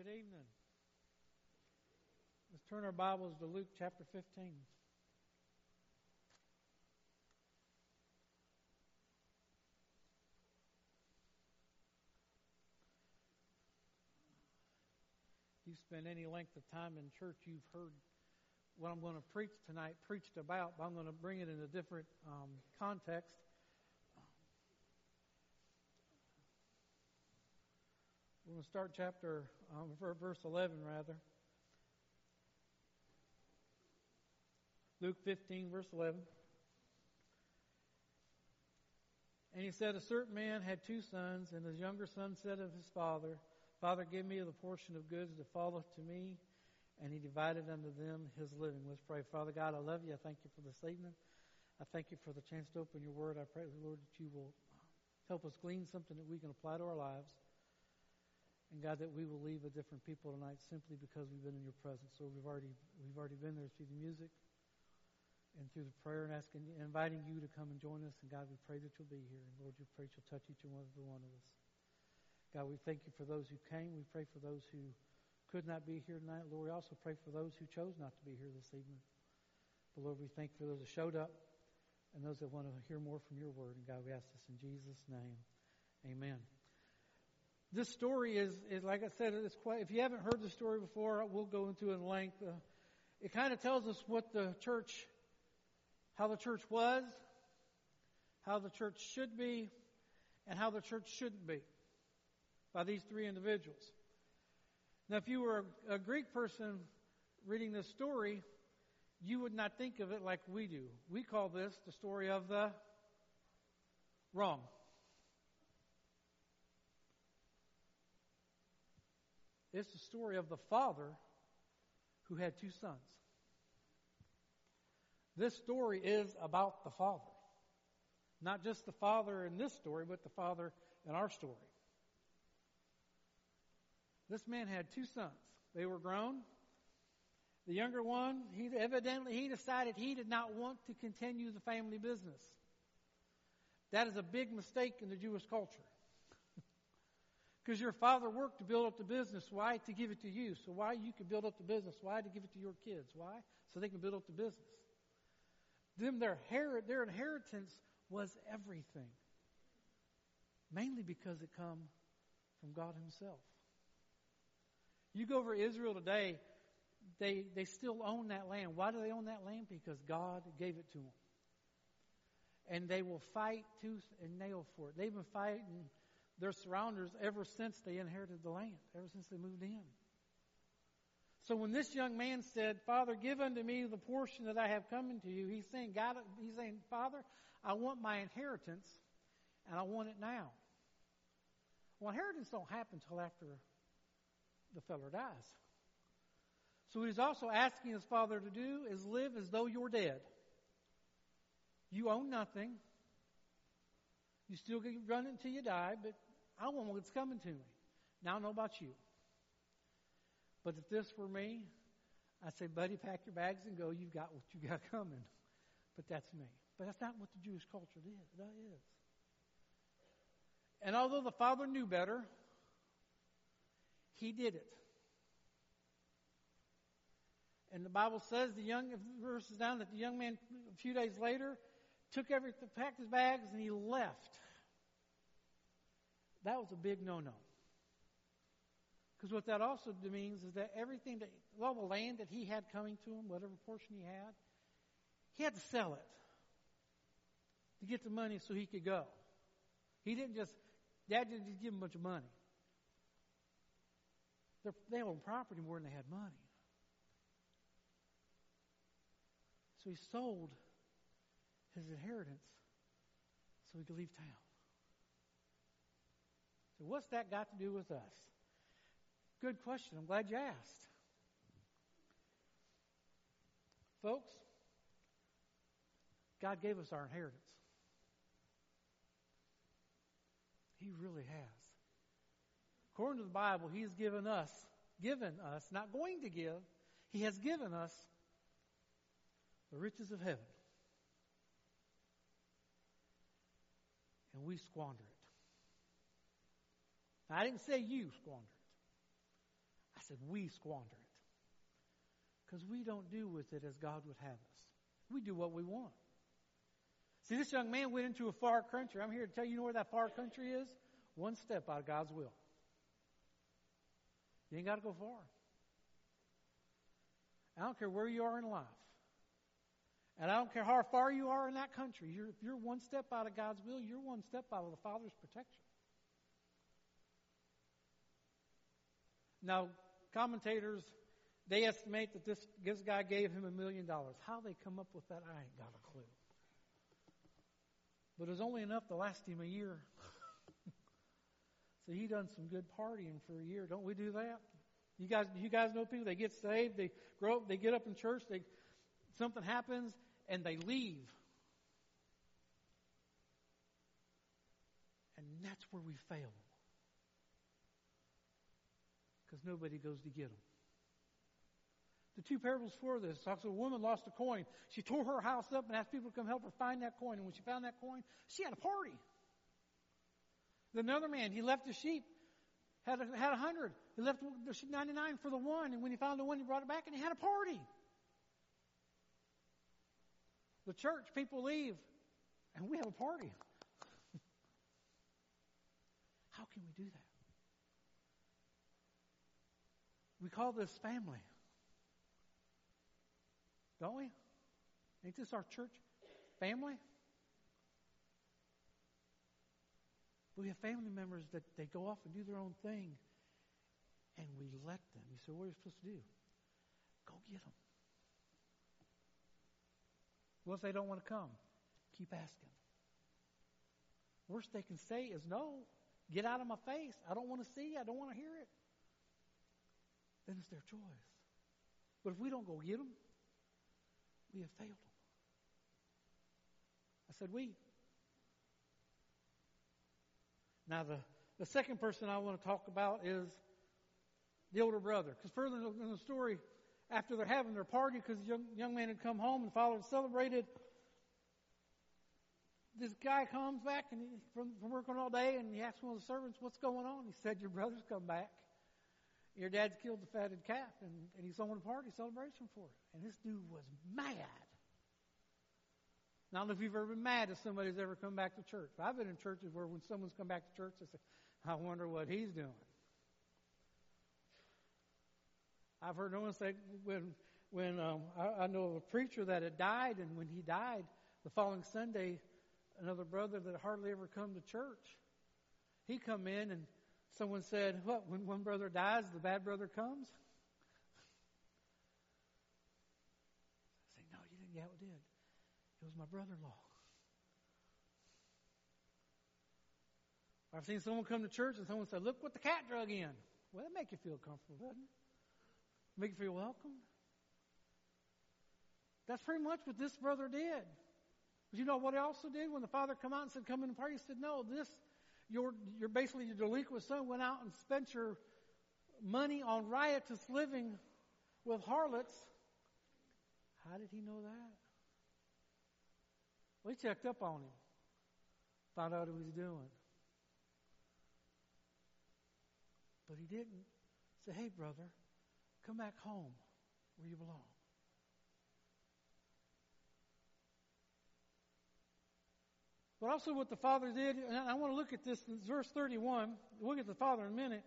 Good evening. Let's turn our Bibles to Luke chapter 15. If you've spent any length of time in church, you've heard what I'm going to preach tonight, preached about, but I'm going to bring it in a different context. We're going to start verse 11 rather. Luke 15, verse 11. And he said, a certain man had 2 sons, and his younger son said of his father, Father, give me the portion of goods that falleth to me. And he divided unto them his living. Let's pray. Father God, I love you. I thank you for this evening. I thank you for the chance to open your word. I pray, Lord, that you will help us glean something that we can apply to our lives. And God, that we will leave a different people tonight simply because we've been in your presence. So we've already been there through the music and through the prayer and inviting you to come and join us. And God, we pray that you'll be here. And Lord, we pray that you'll touch each and every one of us. God, we thank you for those who came. We pray for those who could not be here tonight. Lord, we also pray for those who chose not to be here this evening. But Lord, we thank you for those that showed up and those that want to hear more from your word. And God, we ask this in Jesus' name. Amen. This story is like I said, it's quite, if you haven't heard the story before, we'll go into it in length. It kind of tells us what how the church was, how the church should be, and how the church shouldn't be by these 3 individuals. Now, if you were a Greek person reading this story, you would not think of it like we do. We call this the story of the wrong. It's the story of the father who had 2 sons. This story is about the father. Not just the father in this story, but the father in our story. This man had 2 sons. They were grown. The younger one, he decided he did not want to continue the family business. That is a big mistake in the Jewish culture. Because your father worked to build up the business. Why? To give it to you. So why you can build up the business? Why? To give it to your kids. Why? So they can build up the business. Their inheritance was everything. Mainly because it come from God himself. You go over Israel today, they still own that land. Why do they own that land? Because God gave it to them. And they will fight tooth and nail for it. They've been fighting their surrounders ever since they inherited the land, ever since they moved in. So when this young man said, Father, give unto me the portion that I have coming to you, he's saying, Father, I want my inheritance, and I want it now. Well, inheritance don't happen until after the feller dies. So what he's also asking his father to do is live as though you're dead. You own nothing. You still get run until you die, but I want what's coming to me. Now I don't know about you. But if this were me, I'd say, buddy, pack your bags and go. You've got what you got coming. But that's me. But that's not what the Jewish culture is. And although the father knew better, he did it. And the Bible says verses down that the young man a few days later took everything, packed his bags, and he left. That was a big no-no. Because what that also means is that all the land that he had coming to him, whatever portion he had to sell it to get the money so he could go. Dad didn't just give him a bunch of money. They owned property more than they had money. So he sold his inheritance so he could leave town. So what's that got to do with us? Good question. I'm glad you asked. Folks, God gave us our inheritance. He really has. According to the Bible, He has given us, not going to give, He has given us the riches of heaven. And we squander it. Now, I didn't say you squander it. I said, we squander it. Because we don't do with it as God would have us. We do what we want. See, this young man went into a far country. I'm here to tell you, where that far country is? One step out of God's will. You ain't got to go far. I don't care where you are in life. And I don't care how far you are in that country. If you're one step out of God's will, you're one step out of the Father's protection. Now, commentators, they estimate that this guy gave him $1 million. How they come up with that, I ain't got a clue. But it was only enough to last him a year. So he done some good partying for a year. Don't we do that? You guys know people, they get saved, they grow up, they get up in church, something happens, and they leave. And that's where we fail. Because nobody goes to get them. The two parables for this talks about a woman lost a coin. She tore her house up and asked people to come help her find that coin. And when she found that coin, she had a party. Another man, he left his sheep, had 100. He left the 99 for the one. And when he found the one, he brought it back and he had a party. The church, people leave, and we have a party. How can we do that? We call this family. Don't we? Ain't this our church family? We have family members that they go off and do their own thing, and we let them. You say, what are you supposed to do? Go get them. What if they don't want to come? Keep asking. Worst they can say is no. Get out of my face. I don't want to see. I don't want to hear it. Then it's their choice. But if we don't go get them, we have failed them. I said we. Now the second person I want to talk about is the older brother. Because further in the story, after they're having their party, because the young man had come home and the father had celebrated, this guy comes back and from working all day, and he asks one of the servants, what's going on? He said, your brother's come back. Your dad's killed the fatted calf, and he's throwing a party celebration for it. And this dude was mad. Now, I don't know if you've ever been mad if somebody's ever come back to church. I've been in churches where when someone's come back to church, I say, I wonder what he's doing. I've heard no one say, when I know of a preacher that had died, and when he died, the following Sunday, another brother that hardly ever come to church, he come in and someone said, what, when one brother dies, the bad brother comes? I say, no, you didn't. Yeah, it did. It was my brother-in-law. I've seen someone come to church and someone said, look what the cat drug in. Well, that make you feel comfortable, doesn't it? Make you feel welcome. That's pretty much what this brother did. But you know what he also did? When the father come out and said, come in the party, he said, no, your basically your delinquent son went out and spent your money on riotous living with harlots. How did he know that? Well, he checked up on him. Found out what he was doing. But he didn't say, hey, brother, come back home where you belong. But also what the father did, and I want to look at this in verse 31. We'll look at the father in a minute.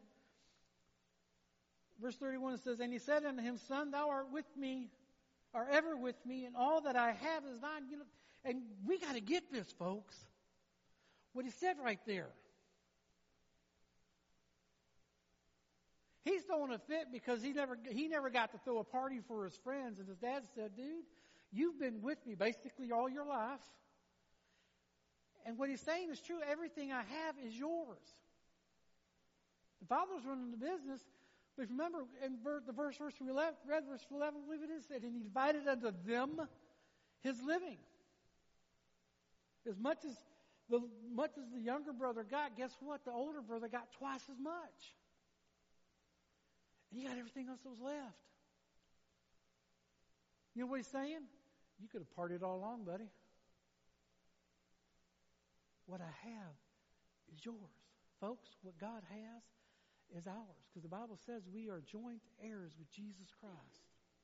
Verse 31 it says, and he said unto him, son, thou art with me, are ever with me, and all that I have is thine. You know, and we got to get this, folks. What he said right there. He's throwing a fit because he never got to throw a party for his friends. And his dad said, dude, you've been with me basically all your life. And what he's saying is true. Everything I have is yours. The father's running the business. But remember, in the verse we read, verse 11, I believe it is, said, and he divided unto them his living. As much as the younger brother got, guess what? The older brother got twice as much. And he got everything else that was left. You know what he's saying? You could have partied all along, buddy. What I have is yours. Folks, what God has is ours. Because the Bible says we are joint heirs with Jesus Christ.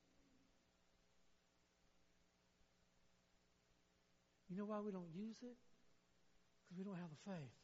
You know why we don't use it? Because we don't have the faith.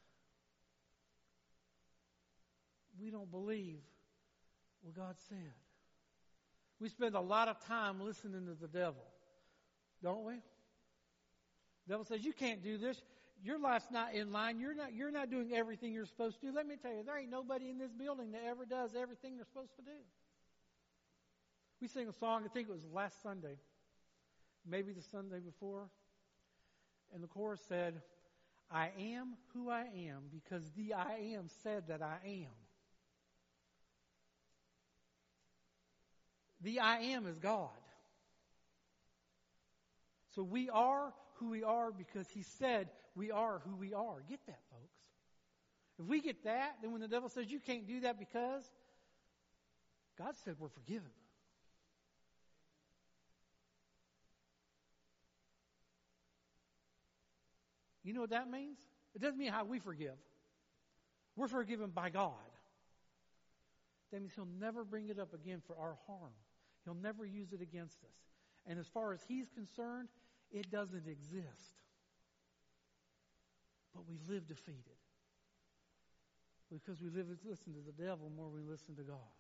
We don't believe what God said. We spend a lot of time listening to the devil, don't we? The devil says, you can't do this. Your life's not in line. You're not doing everything you're supposed to do. Let me tell you, there ain't nobody in this building that ever does everything they're supposed to do. We sang a song, I think it was last Sunday, maybe the Sunday before, and the chorus said, I am who I am because the I am said that I am. The I am is God. So we are who we are because He said we are who we are. Get that, folks. If we get that, then when the devil says you can't do that because God said we're forgiven. You know what that means? It doesn't mean how we forgive. We're forgiven by God. That means He'll never bring it up again for our harm. He'll never use it against us. And as far as He's concerned, it doesn't exist. But we live defeated. Because we listen to the devil more than we listen to God.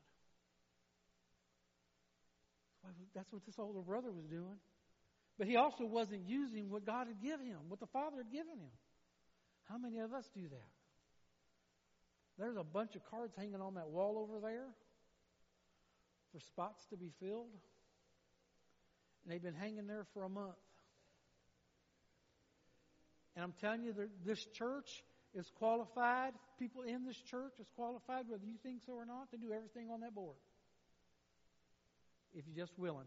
That's what this older brother was doing. But he also wasn't using what God had given him, what the Father had given him. How many of us do that? There's a bunch of cards hanging on that wall over there for spots to be filled. And they've been hanging there for a month. And I'm telling you, this church is qualified. People in this church is qualified, whether you think so or not, to do everything on that board. If you're just willing.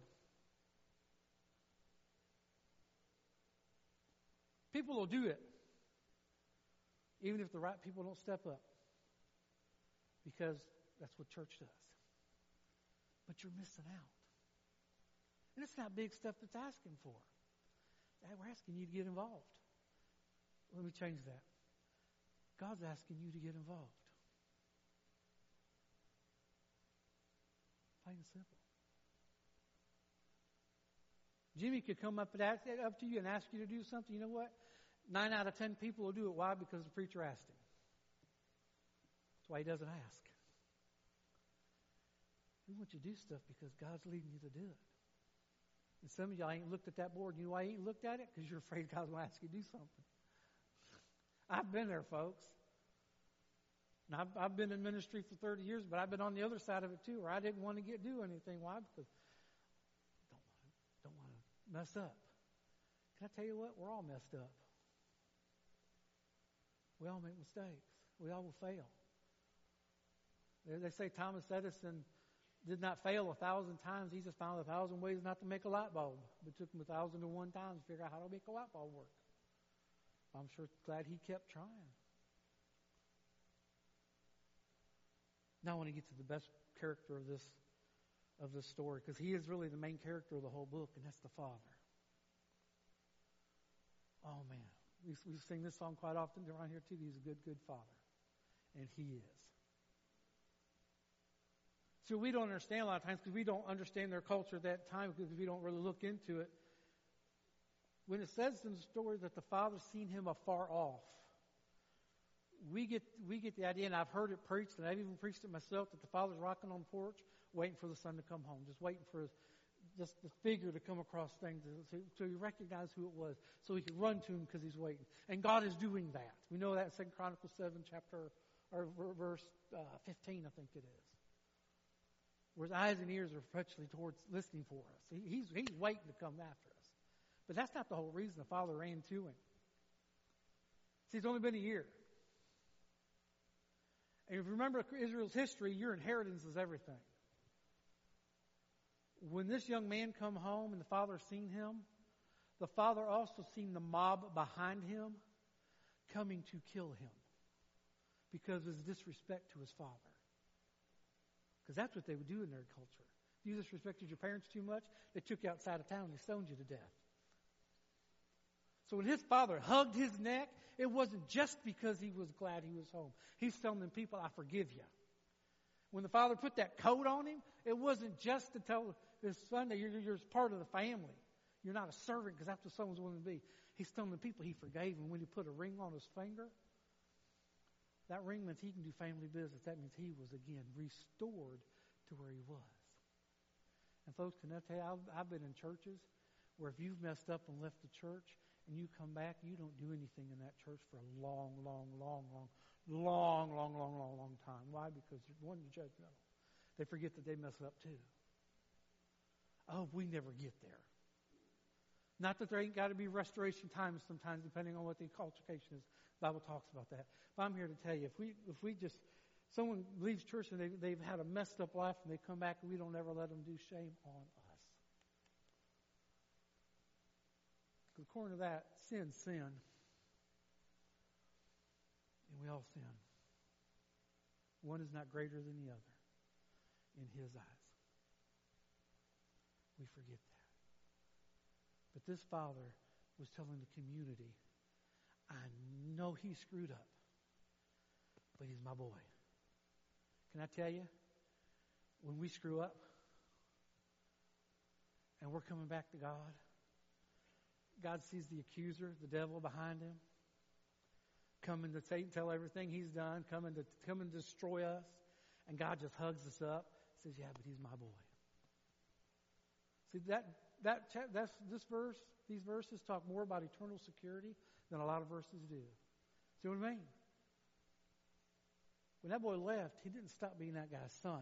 People will do it, even if the right people don't step up. Because that's what church does. But you're missing out. And it's not big stuff that's asking for. We're asking you to get involved. Let me change that. God's asking you to get involved. Plain and simple. Jimmy could come up to you and ask you to do something. You know what? 9 out of 10 people will do it. Why? Because the preacher asked him. That's why he doesn't ask. We want you to do stuff because God's leading you to do it. And some of y'all ain't looked at that board. You know why you ain't looked at it? Because you're afraid God's going to ask you to do something. I've been there, folks. And I've been in ministry for 30 years, but I've been on the other side of it too, where I didn't want to do anything. Why? Because don't want to mess up. Can I tell you what? We're all messed up. We all make mistakes. We all will fail. They say Thomas Edison did not fail 1,000 times. He just found 1,000 ways not to make a light bulb. It took him 1,001 times to figure out how to make a light bulb work. I'm sure glad he kept trying. Now I want to get to the best character of this story, because he is really the main character of the whole book, and that's the Father. Oh man, we sing this song quite often around here too. He's a good, good Father, and He is. So we don't understand a lot of times because we don't understand their culture at that time, because we don't really look into it. When it says in the story that the Father's seen him afar off, we get the idea, and I've heard it preached, and I've even preached it myself, that the Father's rocking on the porch, waiting for the Son to come home, just waiting for just the figure to come across things, so he recognized who it was, so he could run to him because he's waiting. And God is doing that. We know that in 2 Chronicles 7, verse 15, I think it is. Where his eyes and ears are perpetually towards listening for us. He's waiting to come after us. But that's not the whole reason the Father ran to him. See, it's only been a year. And if you remember Israel's history, your inheritance is everything. When this young man come home and the Father seen him, the Father also seen the mob behind him coming to kill him because of his disrespect to his father. Because that's what they would do in their culture. If you disrespected your parents too much, they took you outside of town and they stoned you to death. So when his father hugged his neck, it wasn't just because he was glad he was home. He's telling them, people, I forgive you. When the father put that coat on him, it wasn't just to tell his son that you're part of the family. You're not a servant because that's what someone's willing to be. He's telling the people he forgave him when he put a ring on his finger. That ring means he can do family business. That means he was, again, restored to where he was. And folks, can I tell you, I've been in churches where if you've messed up and left the church and you come back, you don't do anything in that church for a long time. Why? Because one, you're judgmental. They forget that they mess up too. Oh, we never get there. Not that there ain't got to be restoration times sometimes, depending on what the altercation is. The Bible talks about that. But I'm here to tell you, if we just, someone leaves church and they've had a messed up life and they come back and we don't ever let them do, shame on us. Because according to that, sin's sin. And we all sin. One is not greater than the other in His eyes. We forget that. But this father was telling the community, I know he screwed up, but he's my boy. Can I tell you, when we screw up and we're coming back to God, God sees the accuser, the devil behind him, coming to tell everything he's done, coming to destroy us, and God just hugs us up, says, yeah, but he's my boy. See, these verses talk more about eternal security than a lot of verses do. See what I mean? When that boy left, he didn't stop being that guy's son.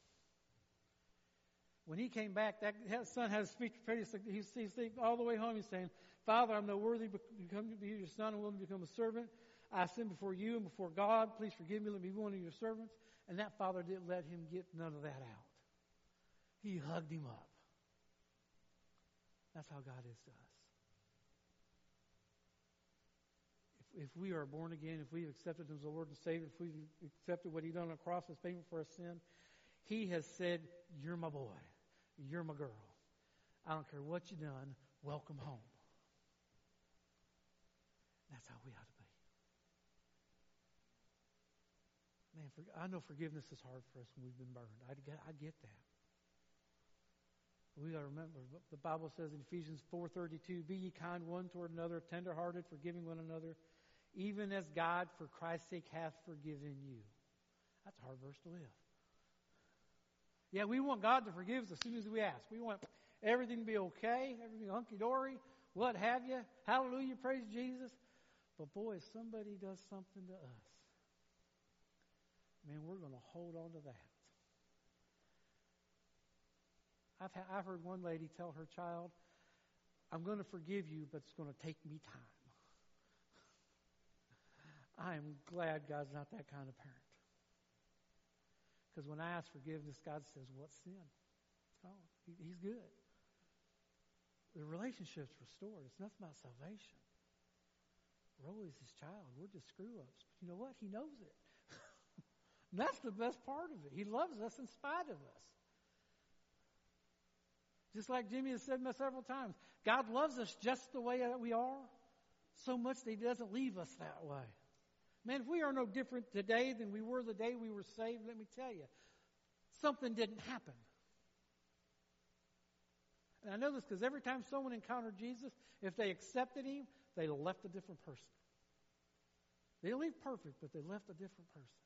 When he came back, that son had a speech prepared. He's all the way home. He's saying, Father, I'm no worthy to be your son. I'm willing to become a servant. I sin before you and before God. Please forgive me. Let me be one of your servants. And that father didn't let him get none of that out. He hugged him up. That's how God is to us. If we are born again, if we've accepted Him as the Lord and Savior, if we've accepted what He done on the cross as payment for our sin, He has said, you're my boy. You're my girl. I don't care what you've done. Welcome home. That's how we ought to be. Man, I know forgiveness is hard for us when we've been burned. I get that. We got to remember, the Bible says in Ephesians 4:32, be ye kind one toward another, tenderhearted, forgiving one another, even as God for Christ's sake hath forgiven you. That's a hard verse to live. Yeah, we want God to forgive us as soon as we ask. We want everything to be okay, everything hunky-dory, what have you. Hallelujah, praise Jesus. But boy, if somebody does something to us, man, we're going to hold on to that. I've heard one lady tell her child, I'm going to forgive you, but it's going to take me time. I am glad God's not that kind of parent. Because when I ask forgiveness, God says, what sin? Oh, He's good. The relationship's restored. It's nothing about salvation. We're always His child. We're just screw-ups. But you know what? He knows it. And that's the best part of it. He loves us in spite of us. Just like Jimmy has said several times, God loves us just the way that we are, so much that He doesn't leave us that way. Man, if we are no different today than we were the day we were saved, let me tell you, something didn't happen. And I know this because every time someone encountered Jesus, if they accepted Him, they left a different person. They didn't leave perfect, but they left a different person.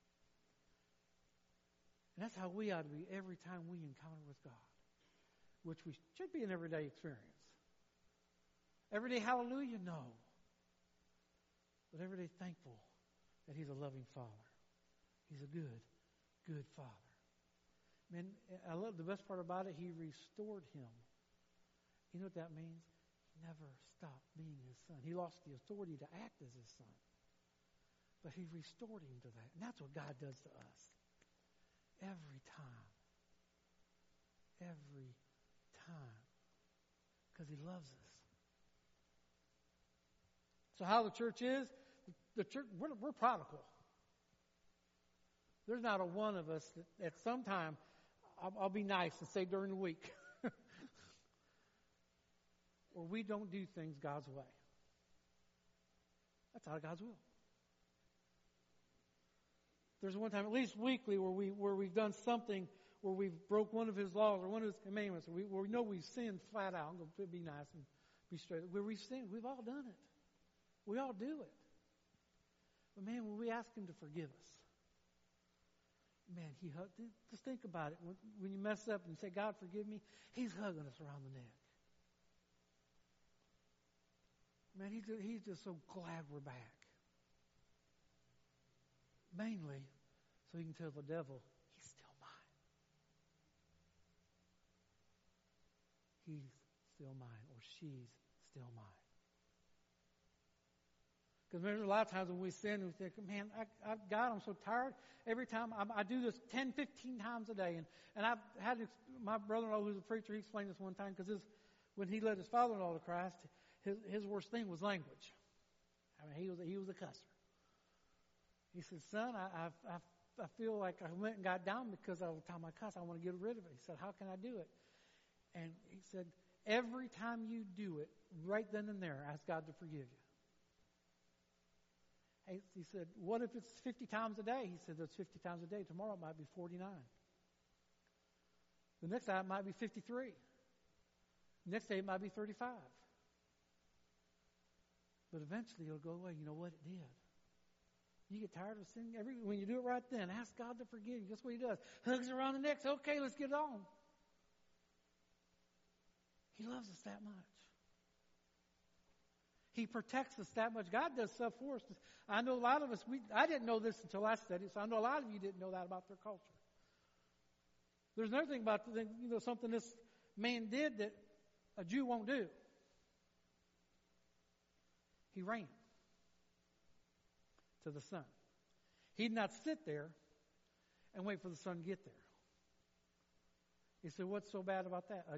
And that's how we ought to be every time we encounter with God, which we should be an everyday experience. Everyday hallelujah? No. But everyday thankful that He's a loving Father. He's a good, good Father. Man, I love the best part about it, He restored him. You know what that means? He never stopped being His son. He lost the authority to act as His son. But He restored him to that. And that's what God does to us. Every time. Every time. Because He loves us. So how the church is, the church, we're prodigal. There's not a one of us that at some time, I'll be nice and say during the week, or we don't do things God's way. That's out of God's will. there's one time, at least weekly, where we've done something where we've broke one of His laws or one of His commandments, where we know we've sinned flat out. I'm going to be nice and be straight. Where we've sinned, we've all done it. We all do it. But man, when we ask Him to forgive us, man, just think about it. When you mess up and say, God, forgive me, He's hugging us around the neck. Man, He's just so glad we're back. Mainly, so He can tell the devil, he's still mine. He's still mine, or she's still mine. Because there's a lot of times when we sin, we think, man, God, I'm so tired. Every time I do this 10, 15 times a day. And I've had my brother-in-law, who's a preacher, he explained this one time, because when he led his father-in-law to Christ, his worst thing was language. I mean, he was a cusser. He said, son, I feel like I went and got down because all the time I cuss, I want to get rid of it. He said, how can I do it? And he said, every time you do it, right then and there, ask God to forgive you. He said, what if it's 50 times a day? He said, that's 50 times a day. Tomorrow it might be 49. The next time it might be 53. The next day it might be 35. But eventually it'll go away. You know what? It did. You get tired of sinning. When you do it right then, ask God to forgive you. That's what He does. Hugs around the neck. Say, okay, let's get on. He loves us that much. He protects us that much. God does stuff for us. I know a lot of us, I didn't know this until I studied, so I know a lot of you didn't know that about their culture. There's another thing about something this man did that a Jew won't do. He ran to the sun. He'd not sit there and wait for the sun to get there. He said, what's so bad about that?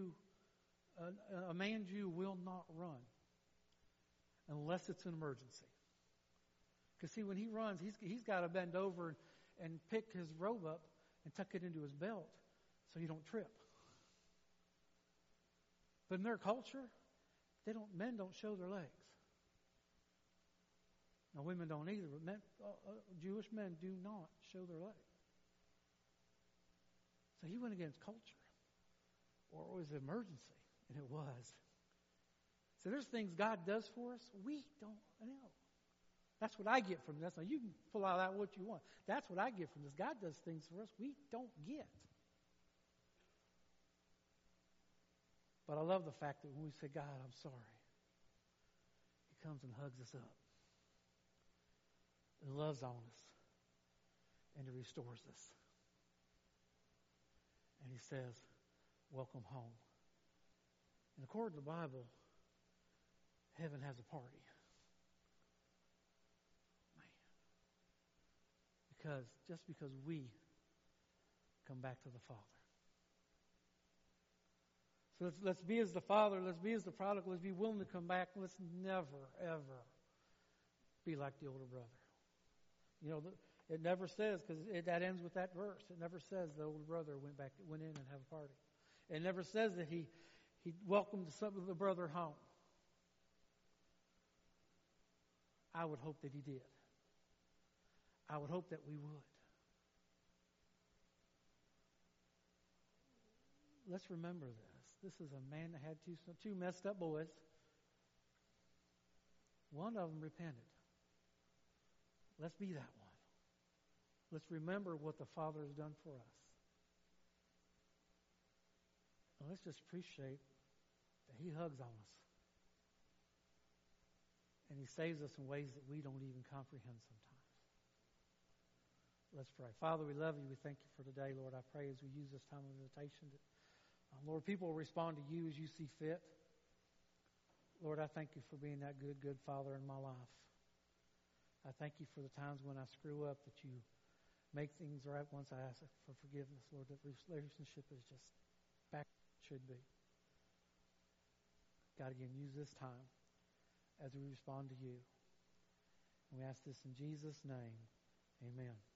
A man Jew will not run unless it's an emergency. Because see, when he runs, he's got to bend over and pick his robe up and tuck it into his belt so you don't trip. But in their culture, men don't show their legs. Now, women don't either, but Jewish men do not show their legs. So he went against culture. Or it was an emergency, and it was. So there's things God does for us we don't know. That's what I get from this. Now, you can pull out what you want. That's what I get from this. God does things for us we don't get. But I love the fact that when we say, God, I'm sorry, He comes and hugs us up. And loves on us. And He restores us. And He says, welcome home. And according to the Bible, heaven has a party. Man. Because we come back to the Father. So let's be as the Father, let's be as the prodigal, let's be willing to come back. Let's never, ever be like the older brother. You know, it never says, because that ends with that verse. It never says the older brother went in and had a party. It never says that he welcomed the brother home. I would hope that he did. I would hope that we would. Let's remember this. This is a man that had two messed up boys. One of them repented. Let's be that one. Let's remember what the Father has done for us. And let's just appreciate that He hugs on us. And He saves us in ways that we don't even comprehend sometimes. Let's pray. Father, we love You. We thank You for today, Lord. I pray as we use this time of meditation that, Lord, people will respond to You as You see fit. Lord, I thank You for being that good Father in my life. I thank You for the times when I screw up that You make things right once I ask for forgiveness, Lord, that relationship is just back where it should be. God, again, use this time as we respond to You. And we ask this in Jesus' name. Amen.